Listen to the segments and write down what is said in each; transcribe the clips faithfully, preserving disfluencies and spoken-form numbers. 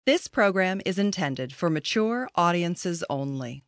This program is intended for mature audiences only.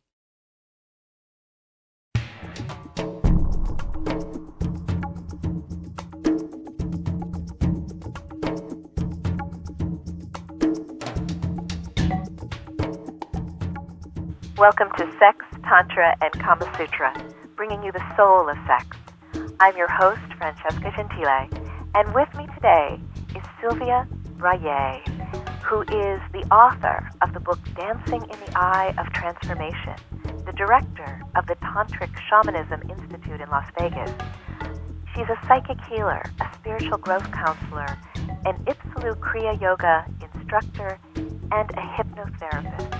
Welcome to Sex, Tantra, and Kama Sutra, bringing you the soul of sex. I'm your host, Francesca Gentile, and with me today is Sylvia Brayer, who is the author of the book Dancing in the Eye of Transformation, the director of the Tantric Shamanism Institute in Las Vegas. She's a psychic healer, a spiritual growth counselor, an Ipsalu Kriya Yoga instructor, and a hypnotherapist.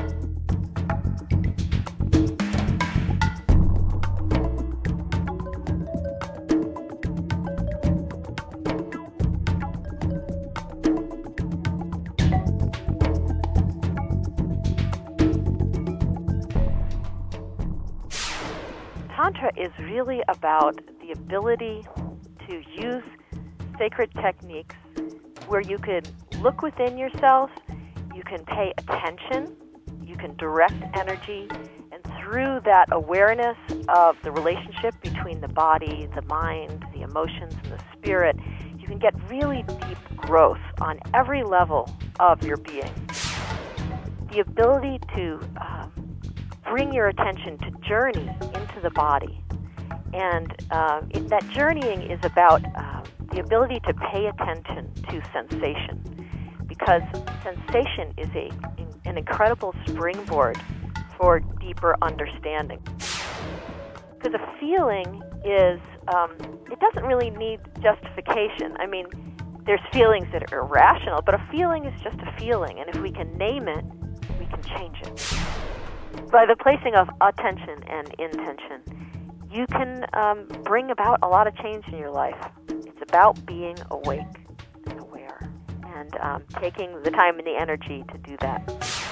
Tantra is really about the ability to use sacred techniques where you can look within yourself, you can pay attention, you can direct energy, and through that awareness of the relationship between the body, the mind, the emotions, and the spirit, you can get really deep growth on every level of your being. The ability to um, bring your attention to journey into the body. And uh, it, that journeying is about uh, the ability to pay attention to sensation, because sensation is a, an incredible springboard for deeper understanding. Because a feeling is, um, it doesn't really need justification. I mean, there's feelings that are irrational, but a feeling is just a feeling, and if we can name it, we can change it. By the placing of attention and intention, you can um, bring about a lot of change in your life. It's about being awake and aware, and um, taking the time and the energy to do that.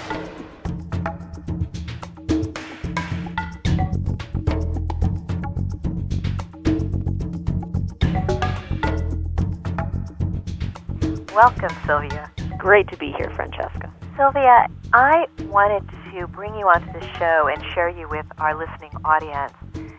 Welcome, Sylvia. Great to be here, Francesca. Sylvia, I wanted to bring you onto the show and share you with our listening audience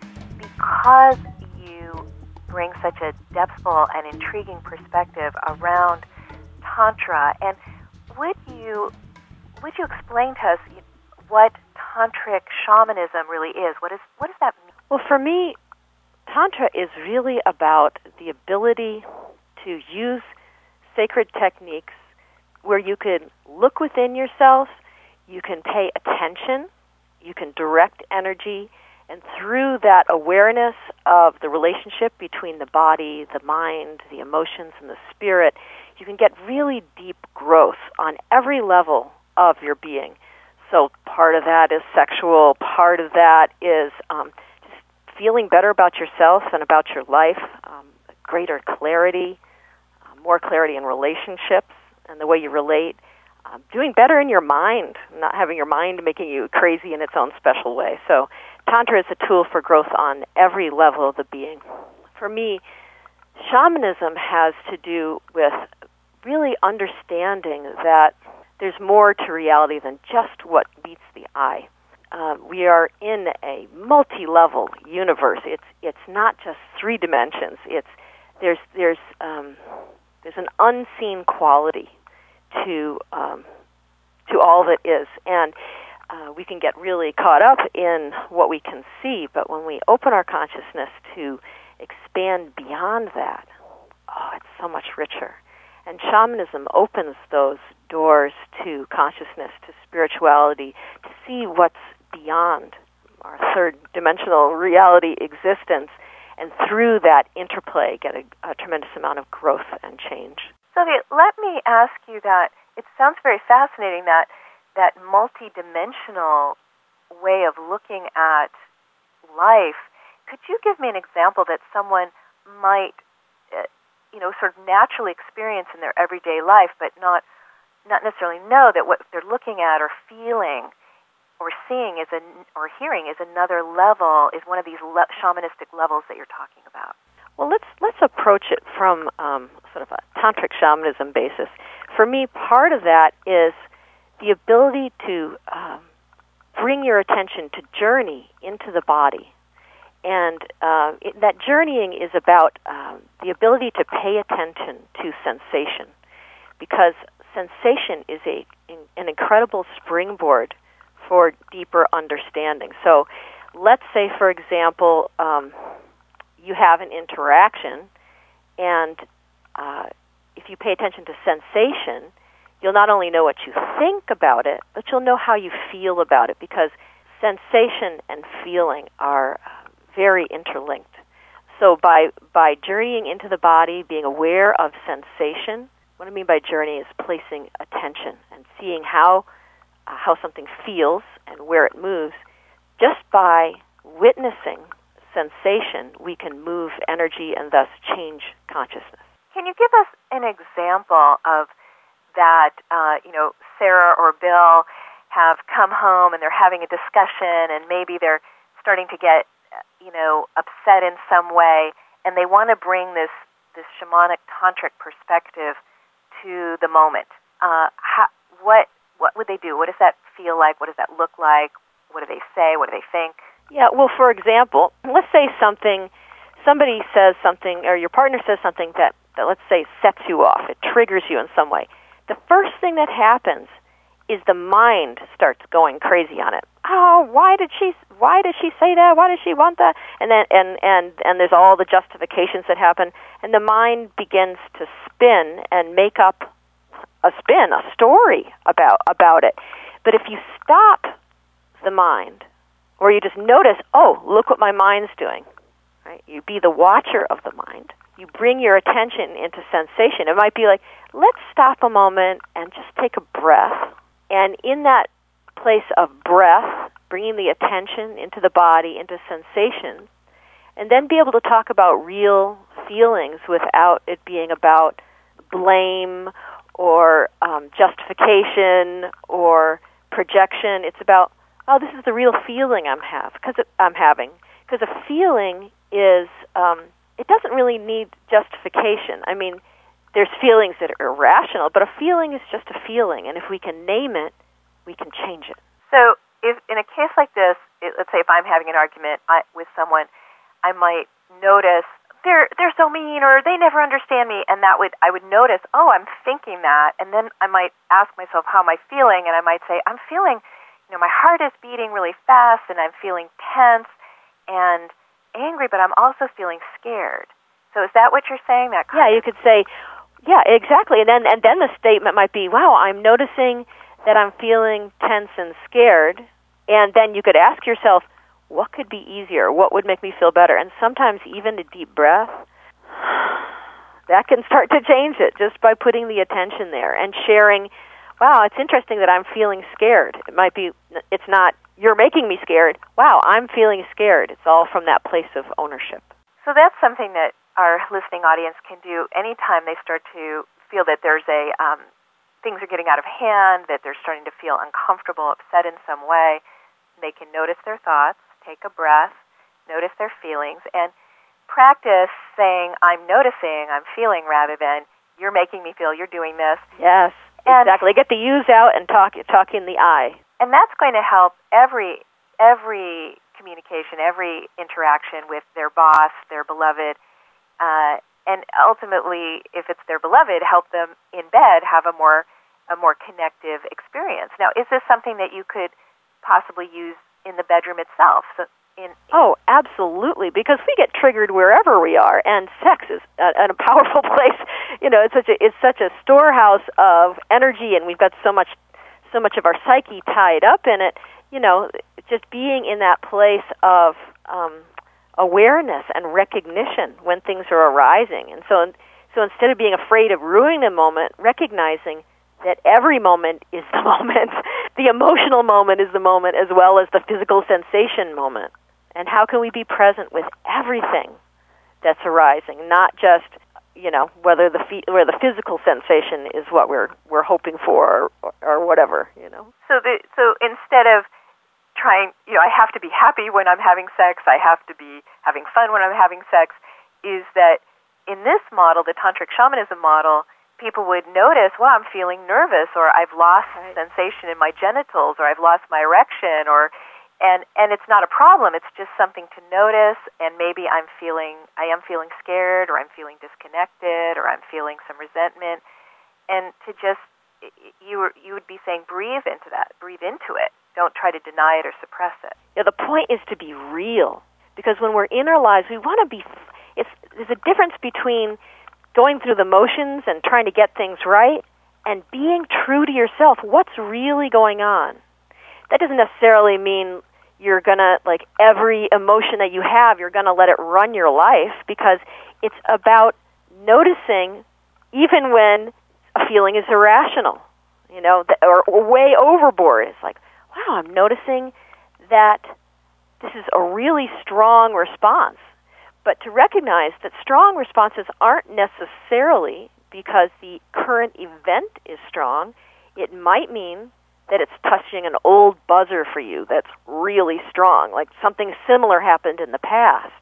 because you bring such a depthful and intriguing perspective around Tantra. And would you would you explain to us what Tantric shamanism really is? What is what does that mean? Well, for me, Tantra is really about the ability to use sacred techniques where you can look within yourself, you can pay attention, you can direct energy, and through that awareness of the relationship between the body, the mind, the emotions, and the spirit, you can get really deep growth on every level of your being. So part of that is sexual, part of that is um, just feeling better about yourself and about your life, um, greater clarity, uh, more clarity in relationships and the way you relate, um, doing better in your mind, not having your mind making you crazy in its own special way. So Tantra is a tool for growth on every level of the being. For me, shamanism has to do with really understanding that there's more to reality than just what meets the eye. Uh, we are in a multi-level universe. It's it's not just three dimensions. It's there's there's um, there's an unseen quality to um, to all that is, and uh, we can get really caught up in what we can see. But when we open our consciousness to expand beyond that, oh, it's so much richer. And shamanism opens those doors to consciousness, to spirituality, to see what's beyond our third-dimensional reality existence, and through that interplay get a, a tremendous amount of growth and change. Sylvia, let me ask you that. It sounds very fascinating, that that multi-dimensional way of looking at life. Could you give me an example that someone might, uh, you know, sort of naturally experience in their everyday life, but not not necessarily know that what they're looking at or feeling or seeing is a, or hearing is another level, is one of these le- shamanistic levels that you're talking about? Well, let's let's approach it from um, sort of a tantric shamanism basis. For me, part of that is the ability to um, bring your attention to journey into the body. And uh, it, that journeying is about um, the ability to pay attention to sensation, because sensation is a in, an incredible springboard for deeper understanding. So let's say, for example, um, you have an interaction, and uh, if you pay attention to sensation, you'll not only know what you think about it, but you'll know how you feel about it, because sensation and feeling are very interlinked. So by by journeying into the body, being aware of sensation, what I mean by journey is placing attention and seeing how uh, how something feels and where it moves. Just by witnessing sensation, we can move energy and thus change consciousness. Can you give us an example of that? Uh, you know, Sarah or Bill have come home and they're having a discussion, and maybe they're starting to get, you know, upset in some way, and they want to bring this, this shamanic tantric perspective to the moment. Uh, how, what what would they do? What does that feel like? What does that look like? What do they say? What do they think? Yeah, well, for example, let's say something, somebody says something, or your partner says something that, that, let's say, sets you off. It triggers you in some way. The first thing that happens is the mind starts going crazy on it. Oh, why did she? Why did she say that? Why did she want that? And then, and and and there's all the justifications that happen, and the mind begins to spin and make up a spin, a story about about it. But if you stop the mind, or you just notice, oh, look what my mind's doing, right? You be the watcher of the mind. You bring your attention into sensation. It might be like, let's stop a moment and just take a breath. And in that place of breath, bringing the attention into the body, into sensation, and then be able to talk about real feelings without it being about blame or um, justification or projection. It's about, oh, this is the real feeling I'm have, cause it, I'm having. Because a feeling is, um, it doesn't really need justification. I mean, there's feelings that are irrational, but a feeling is just a feeling, and if we can name it, we can change it. So if in a case like this, it, let's say if I'm having an argument I, with someone, I might notice they're they're so mean, or they never understand me, and that would I would notice, oh, I'm thinking that, and then I might ask myself, how am I feeling? And I might say, I'm feeling, you know, my heart is beating really fast, and I'm feeling tense and angry, but I'm also feeling scared. So is that what you're saying? That yeah, you could say, yeah, exactly, and then and then the statement might be, wow, I'm noticing that I'm feeling tense and scared, and then you could ask yourself, what could be easier? What would make me feel better? And sometimes even a deep breath, that can start to change it just by putting the attention there and sharing, wow, it's interesting that I'm feeling scared. It might be, it's not, you're making me scared. Wow, I'm feeling scared. It's all from that place of ownership. So that's something that our listening audience can do anytime they start to feel that there's a, um, things are getting out of hand, that they're starting to feel uncomfortable, upset in some way. They can notice their thoughts, take a breath, notice their feelings, and practice saying, I'm noticing, I'm feeling, rather than, you're making me feel, you're doing this. Yes, and exactly. Get the U's out and talk, talk in the I. And that's going to help every every communication, every interaction with their boss, their beloved, uh, and ultimately, if it's their beloved, help them in bed have a more a more connective experience. Now, is this something that you could possibly use in the bedroom itself? So in, in oh, absolutely, because we get triggered wherever we are, and sex is a, a powerful place. You know, it's such a it's such a storehouse of energy, and we've got so much so much of our psyche tied up in it. You know, just being in that place of um, awareness and recognition when things are arising. And so so instead of being afraid of ruining the moment, recognizing that every moment is the moment. The emotional moment is the moment as well as the physical sensation moment. And how can we be present with everything that's arising, not just, you know, whether the fe- where the physical sensation is what we're we're hoping for or, or whatever, you know. So the so instead of trying, you know, I have to be happy when I'm having sex, I have to be having fun when I'm having sex, is that in this model, the tantric shamanism model, people would notice, well, I'm feeling nervous, or I've lost right. sensation in my genitals, or I've lost my erection, or and and it's not a problem. It's just something to notice, and maybe I'm feeling, I am feeling scared, or I'm feeling disconnected, or I'm feeling some resentment, and to just, you were, you would be saying, breathe into that, breathe into it. Don't try to deny it or suppress it. Yeah, the point is to be real, because when we're in our lives, we want to be. It's there's a difference between going through the motions and trying to get things right, and being true to yourself. What's really going on? That doesn't necessarily mean you're going to, like, every emotion that you have, you're going to let it run your life, because it's about noticing even when a feeling is irrational, you know, or, or way overboard. It's like, wow, I'm noticing that this is a really strong response. But to recognize that strong responses aren't necessarily because the current event is strong. It might mean that it's touching an old buzzer for you that's really strong, like something similar happened in the past.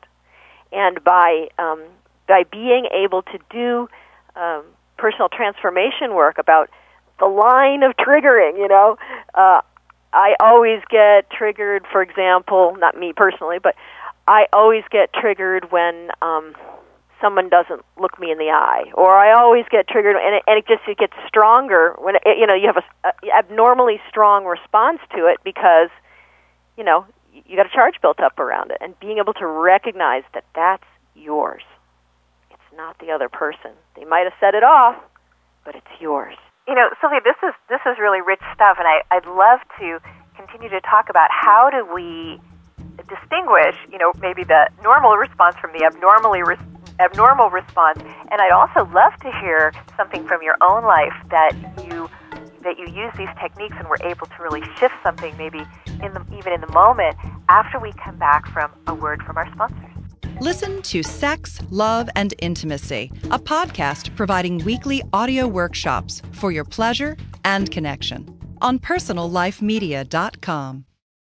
And by um, by being able to do um, personal transformation work about the line of triggering, you know, uh, I always get triggered, for example, not me personally, but I always get triggered when um, someone doesn't look me in the eye, or I always get triggered, and it, and it just it gets stronger when it, you know you have a, a abnormally strong response to it, because you know you got a charge built up around it, and being able to recognize that that's yours. It's not the other person. They might have set it off, but it's yours. You know, Sylvia, this is this is really rich stuff, and I, I'd love to continue to talk about how do we distinguish, you know, maybe the normal response from the abnormally res- abnormal response. And I'd also love to hear something from your own life that you that you use these techniques and were able to really shift something, maybe in the, even in the moment, after we come back from a word from our sponsors. Listen to Sex, Love, and Intimacy, a podcast providing weekly audio workshops for your pleasure and connection on personal life media dot com.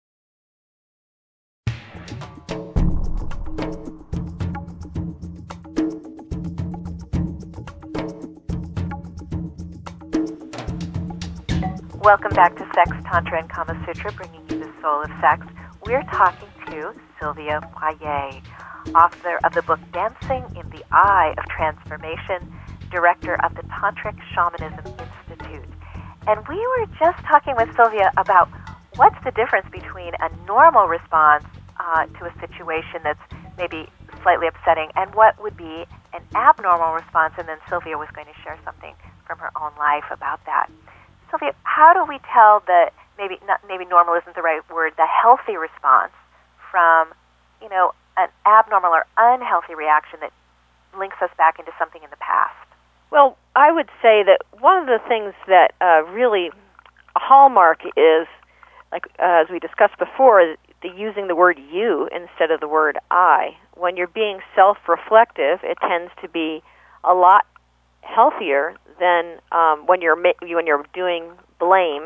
Welcome back to Sex, Tantra, and Kama Sutra, bringing you the soul of sex. We're talking to Sylvia Poirier, author of the book Dancing in the Eye of Transformation, director of the Tantric Shamanism Institute. And we were just talking with Sylvia about what's the difference between a normal response uh, to a situation that's maybe slightly upsetting and what would be an abnormal response. And then Sylvia was going to share something from her own life about that. Sylvia, how do we tell the, maybe not, maybe normal isn't the right word, the healthy response from, you know, an abnormal or unhealthy reaction that links us back into something in the past? Well, I would say that one of the things that uh, really a hallmark is, like uh, as we discussed before, is the using the word you instead of the word I. When you're being self-reflective, it tends to be a lot healthier than um, when you're when you're doing blame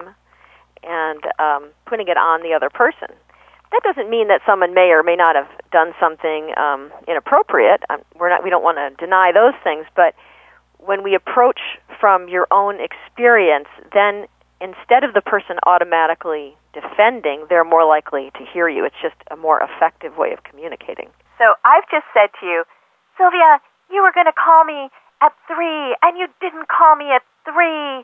and um, putting it on the other person. That doesn't mean that someone may or may not have done something um, inappropriate. Um, we're not. We don't want to deny those things. But when we approach from your own experience, then instead of the person automatically defending, they're more likely to hear you. It's just a more effective way of communicating. So I've just said to you, Sylvia, you were going to call me at three, and you didn't call me at three.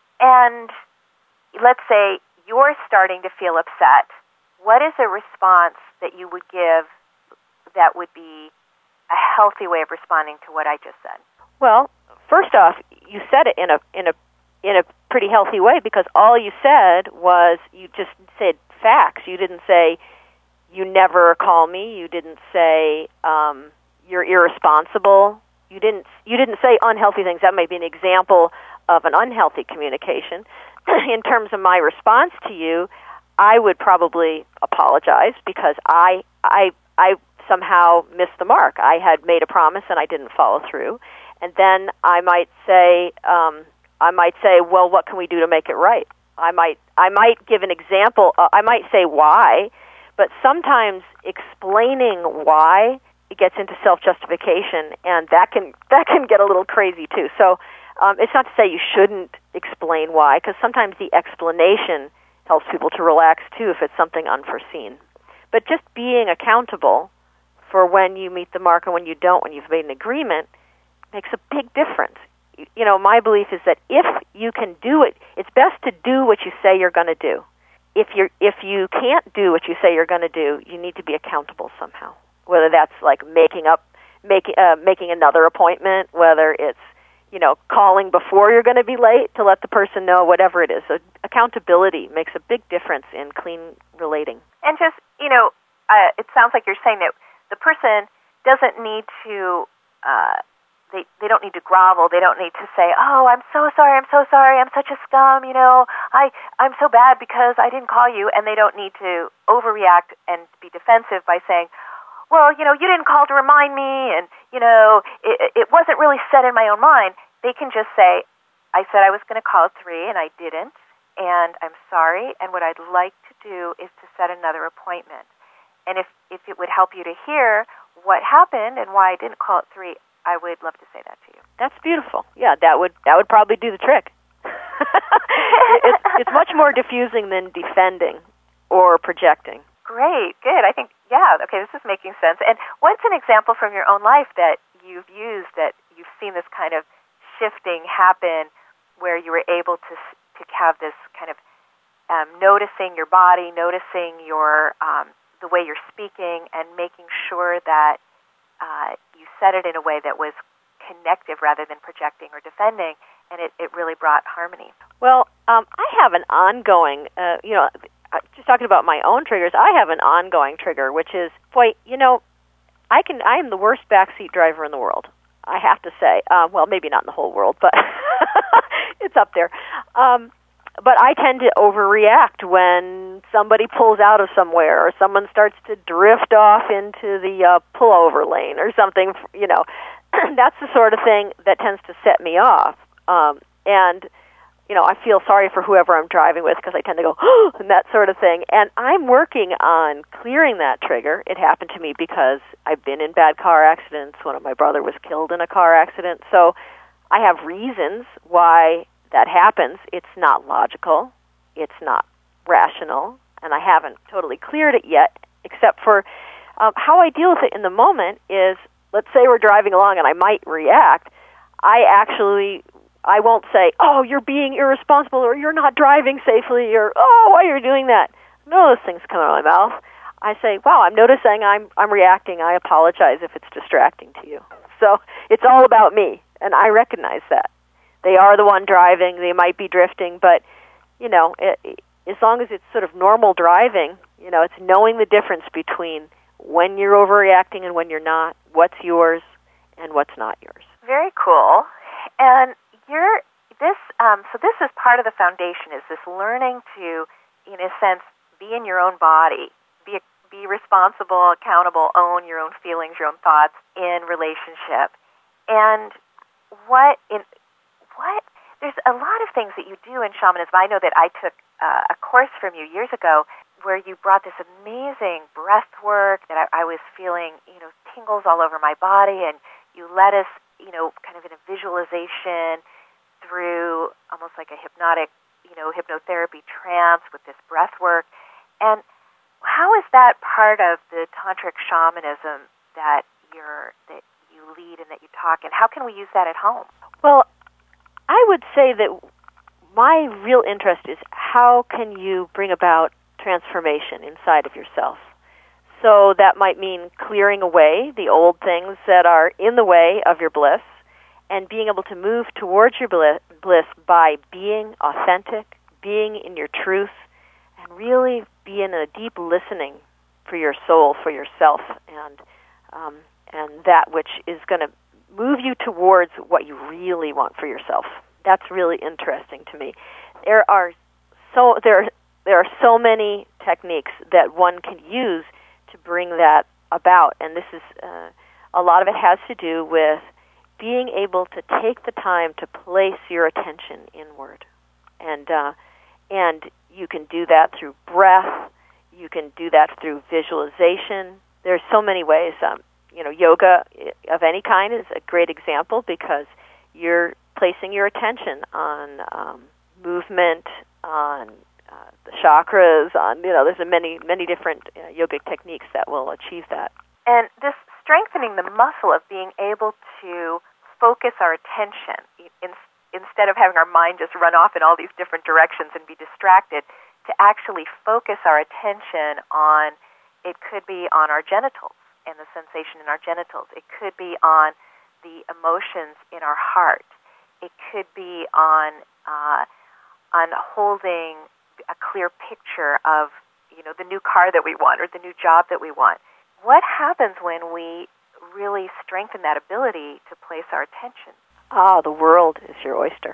And let's say you're starting to feel upset. What is a response that you would give that would be a healthy way of responding to what I just said? Well, first off, you said it in a in a in a pretty healthy way, because all you said was you just said facts. You didn't say you never call me. You didn't say um, you're irresponsible. You didn't you didn't say unhealthy things. That might be an example of an unhealthy communication. In terms of my response to you, I would probably apologize because I I I somehow missed the mark. I had made a promise and I didn't follow through. And then I might say um, I might say, well, what can we do to make it right? I might I might give an example. Uh, I might say why, but sometimes explaining why it gets into self-justification, and that can that can get a little crazy too. So Um, it's not to say you shouldn't explain why, because sometimes the explanation helps people to relax too if it's something unforeseen. But just being accountable for when you meet the mark and when you don't, when you've made an agreement, makes a big difference. You know, my belief is that if you can do it, it's best to do what you say you're going to do. If you're if you can't do what you say you're going to do, you need to be accountable somehow. Whether that's like making up, making uh, making another appointment, whether it's you know calling before you're going to be late to let the person know, whatever it is. So accountability makes a big difference in clean relating. And just you know, uh, it sounds like you're saying that the person doesn't need to. Uh, They they don't need to grovel. They don't need to say, "Oh, I'm so sorry. I'm so sorry. I'm such a scum. You know, I I'm so bad because I didn't call you." And they don't need to overreact and be defensive by saying, "Well, you know, you didn't call to remind me, and you know, it, it wasn't really set in my own mind." They can just say, "I said I was going to call at three, and I didn't, and I'm sorry. And what I'd like to do is to set another appointment. And if if it would help you to hear what happened and why I didn't call at three." I would love to say that to you. That's beautiful. Yeah, that would that would probably do the trick. it's, it's much more diffusing than defending or projecting. Great, good. I think, yeah, okay, this is making sense. And what's an example from your own life that you've used, that you've seen this kind of shifting happen, where you were able to to have this kind of um, noticing your body, noticing your um, the way you're speaking, and making sure that Uh, you said it in a way that was connective rather than projecting or defending, and it, it really brought harmony. Well, um, I have an ongoing, uh, you know, just talking about my own triggers, I have an ongoing trigger, which is, boy, you know, I can, I am the worst backseat driver in the world, I have to say. Uh, well, maybe not in the whole world, but it's up there. Um, but I tend to overreact when somebody pulls out of somewhere or someone starts to drift off into the uh, pullover lane or something, you know. That's the sort of thing that tends to set me off. Um, and, you know, I feel sorry for whoever I'm driving with because I tend to go, oh, and that sort of thing. And I'm working on clearing that trigger. It happened to me because I've been in bad car accidents. One of my brother was killed in a car accident. So I have reasons why that happens. It's not logical. It's not rational. And I haven't totally cleared it yet, except for um, how I deal with it in the moment is, let's say we're driving along and I might react. I actually, I won't say, oh, you're being irresponsible, or you're not driving safely, or, oh, why are you doing that? None of those things come out of my mouth. I say, wow, I'm noticing I'm I'm reacting. I apologize if it's distracting to you. So it's all about me, and I recognize that. They are the one driving. They might be drifting, but, you know, it, it, as long as it's sort of normal driving, you know, it's knowing the difference between when you're overreacting and when you're not, what's yours and what's not yours. Very cool. And you're this. Um, so this is part of the foundation. Is this learning to, in a sense, be in your own body, be be responsible, accountable, own your own feelings, your own thoughts in relationship, and what in what there's a lot of things that you do in shamanism. I know that I took uh, a course from you years ago where you brought this amazing breath work that I, I was feeling, you know, tingles all over my body, and you led us, you know, kind of in a visualization through almost like a hypnotic, you know, hypnotherapy trance with this breath work. And how is that part of the tantric shamanism that you're that you lead and that you talk, and how can we use that at home? Well, I would say that my real interest is how can you bring about transformation inside of yourself. So that might mean clearing away the old things that are in the way of your bliss and being able to move towards your bliss by being authentic, being in your truth, and really be in a deep listening for your soul, for yourself, and um, and that which is going to move you towards what you really want for yourself. That's really interesting to me. There are so there are, there are so many techniques that one can use to bring that about, and this is uh, a lot of it has to do with being able to take the time to place your attention inward, and uh, and you can do that through breath. You can do that through visualization. There's so many ways. Um, you know, yoga of any kind is a great example because you're placing your attention on um, movement, on uh, the chakras, on, you know, there's a many, many different uh, yogic techniques that will achieve that. And this strengthening the muscle of being able to focus our attention in, instead of having our mind just run off in all these different directions and be distracted, to actually focus our attention on, it could be on our genitals and the sensation in our genitals. It could be on the emotions in our heart. It could be on uh, on holding a clear picture of, you know, the new car that we want or the new job that we want. What happens when we really strengthen that ability to place our attention? Ah, the world is your oyster.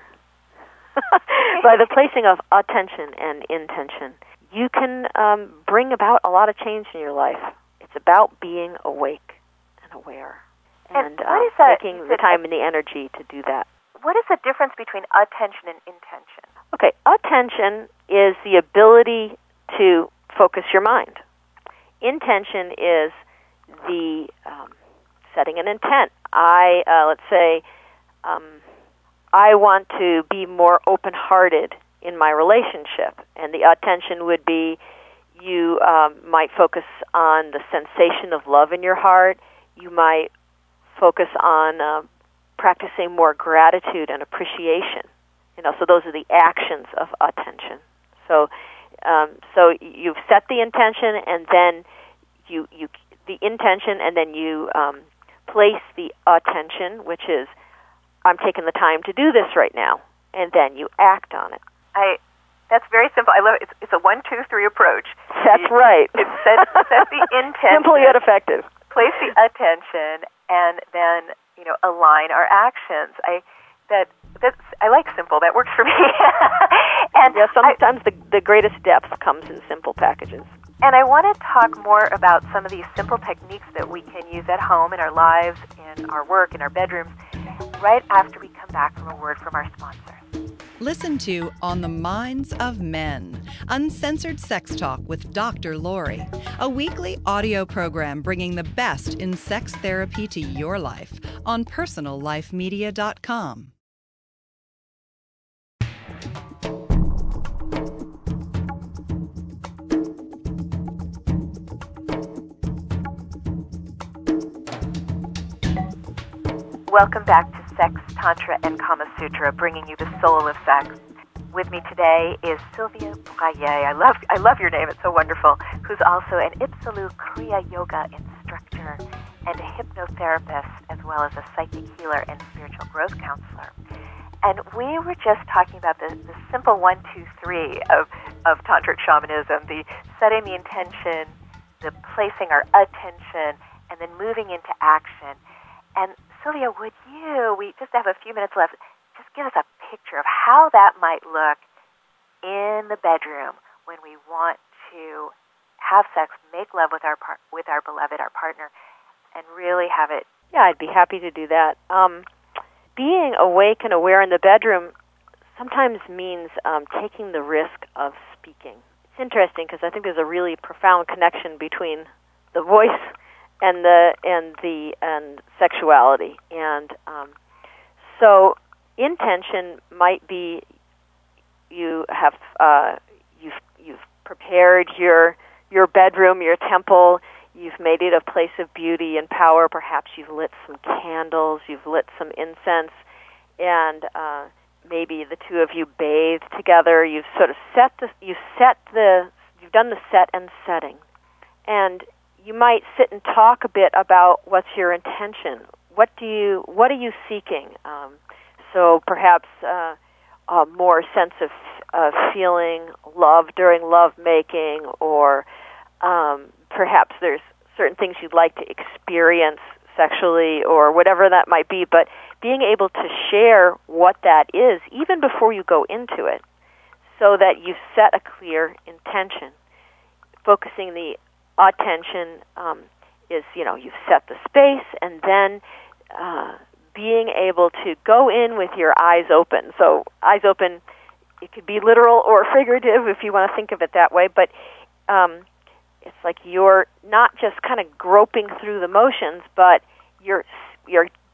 By the placing of attention and intention, you can um, bring about a lot of change in your life. It's about being awake and aware, and, and what uh, is that, taking the time and the energy to do that. What is the difference between attention and intention? Okay, attention is the ability to focus your mind. Intention is the um, setting an intent. I, uh, let's say, um, I want to be more open-hearted in my relationship, and the attention would be you um, might focus on the sensation of love in your heart. You might focus on uh, practicing more gratitude and appreciation. You know, so those are the actions of attention. So, um, so you've set the intention, and then you you the intention, and then you um, place the attention, which is, I'm taking the time to do this right now, and then you act on it. I. That's very simple. I love it. It's, it's a one, two, three approach. That's you, right. It set, set the intention. Simple yet effective. Place the attention, and then, you know, align our actions. I that that's I like simple. That works for me. and yeah, sometimes I, the the greatest depth comes in simple packages. And I want to talk more about some of these simple techniques that we can use at home, in our lives, in our work, in our bedrooms, right after we come back from a word from our sponsor. Listen to On the Minds of Men, uncensored sex talk with Doctor Lori, a weekly audio program bringing the best in sex therapy to your life on personal life media dot com. Welcome back to Sex, Tantra, and Kama Sutra, bringing you the soul of sex. With me today is Sylvia Braillet. I love I love your name. It's so wonderful. Who's also an Ipsalu Kriya Yoga instructor and a hypnotherapist, as well as a psychic healer and spiritual growth counselor. And we were just talking about the, the simple one, two, three of, of tantric shamanism, the setting the intention, the placing our attention, and then moving into action. And Sylvia, would you, we just have a few minutes left, just give us a picture of how that might look in the bedroom when we want to have sex, make love with our par- with our beloved, our partner, and really have it. Yeah, I'd be happy to do that. Um, being awake and aware in the bedroom sometimes means um, taking the risk of speaking. It's interesting because I think there's a really profound connection between the voice and the and the and sexuality, and um, so intention might be you have uh, you've you've prepared your your bedroom, your temple. You've made it a place of beauty and power. Perhaps you've lit some candles, you've lit some incense, and uh, maybe the two of you bathed together. You've sort of set the you've set the you've done the set and setting, and you might sit and talk a bit about what's your intention. What do you what are you seeking? Um, so perhaps uh, a more sense of of feeling love during love making, or um, perhaps there's certain things you'd like to experience sexually, or whatever that might be. But being able to share what that is, even before you go into it, so that you've set a clear intention. Focusing the attention um, is, you know, you've set the space, and then uh, being able to go in with your eyes open. So eyes open, it could be literal or figurative if you want to think of it that way, but um, it's like you're not just kind of groping through the motions, but you're you're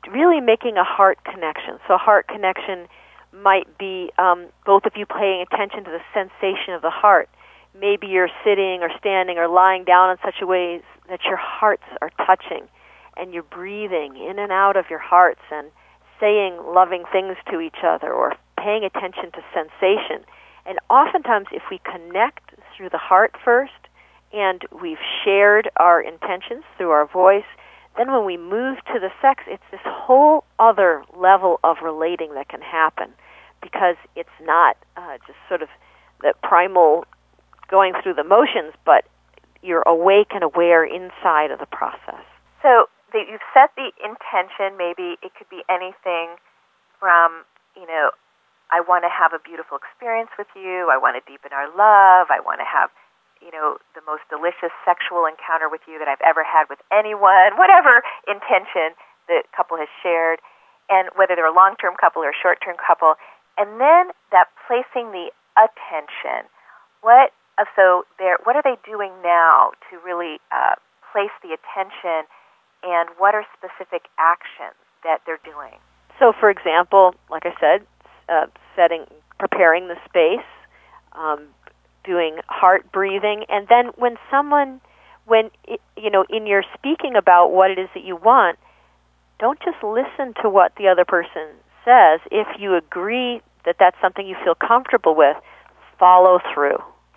really making a heart connection. So a heart connection might be um, both of you paying attention to the sensation of the heart. Maybe you're sitting or standing or lying down in such a way that your hearts are touching, and you're breathing in and out of your hearts and saying loving things to each other or paying attention to sensation. And oftentimes if we connect through the heart first and we've shared our intentions through our voice, then when we move to the sex, it's this whole other level of relating that can happen, because it's not uh, just sort of the primal going through the motions, but you're awake and aware inside of the process. So the, you've set the intention. Maybe it could be anything from, you know, I want to have a beautiful experience with you. I want to deepen our love. I want to have, you know, the most delicious sexual encounter with you that I've ever had with anyone, whatever intention the couple has shared, and whether they're a long-term couple or a short-term couple. And then that placing the attention. What so they're, what are they doing now to really uh, place the attention, and what are specific actions that they're doing? So, for example, like I said, uh, setting, preparing the space, um, doing heart breathing, and then when someone, when it, you know, in your speaking about what it is that you want, don't just listen to what the other person says. If you agree that that's something you feel comfortable with, follow through.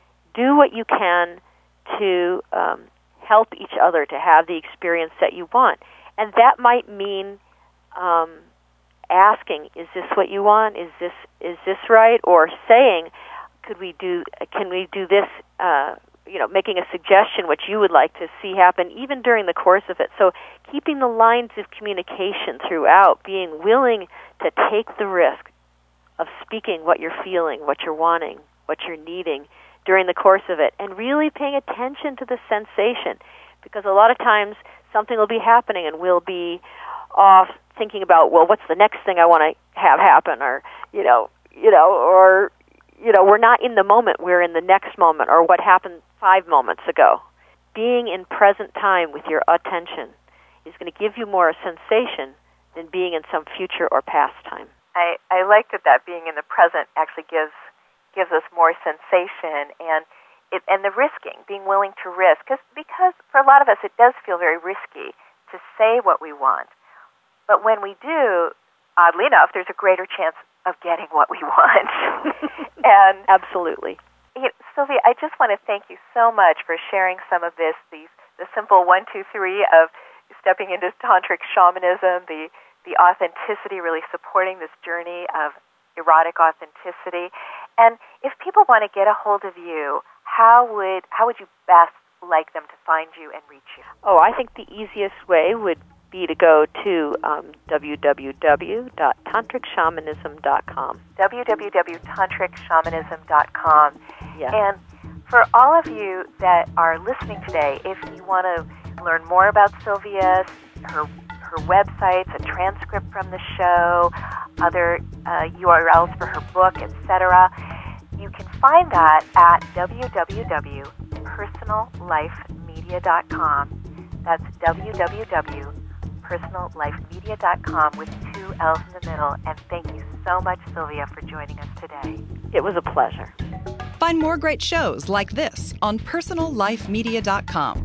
Do what you can to um, help each other to have the experience that you want. And that might mean um, asking, is this what you want? Is this is this right? Or saying, could we do, can we do this, uh, you know, making a suggestion what you would like to see happen, even during the course of it. So keeping the lines of communication throughout, being willing to take the risk of speaking what you're feeling, what you're wanting, what you're needing during the course of it, and really paying attention to the sensation, because a lot of times something will be happening and we'll be off thinking about, well, what's the next thing I want to have happen, or, you know, you know, or, you know, we're not in the moment, we're in the next moment, or what happened five moments ago. Being in present time with your attention is going to give you more a sensation than being in some future or past time. I, I like that that being in the present actually gives gives us more sensation, and it, and the risking, being willing to risk, Cause, because for a lot of us it does feel very risky to say what we want. But when we do, oddly enough, there's a greater chance of getting what we want. And absolutely. You know, Sylvia, I just want to thank you so much for sharing some of this, these, the simple one, two, three of stepping into tantric shamanism, the, the authenticity, really supporting this journey of erotic authenticity. And if people want to get a hold of you, how would how would you best like them to find you and reach you? Oh, I think the easiest way would be to go to um, w w w dot tantric shamanism dot com. w w w dot tantric shamanism dot com. Yes. And for all of you that are listening today, if you want to learn more about Sylvia, her her websites, a transcript from the show, other uh, U R Ls for her book, et cetera, you can find that at w w w dot personal life media dot com. That's w w w dot personal life media dot com with two L's in the middle. And thank you so much, Sylvia, for joining us today. It was a pleasure. Find more great shows like this on personal life media dot com.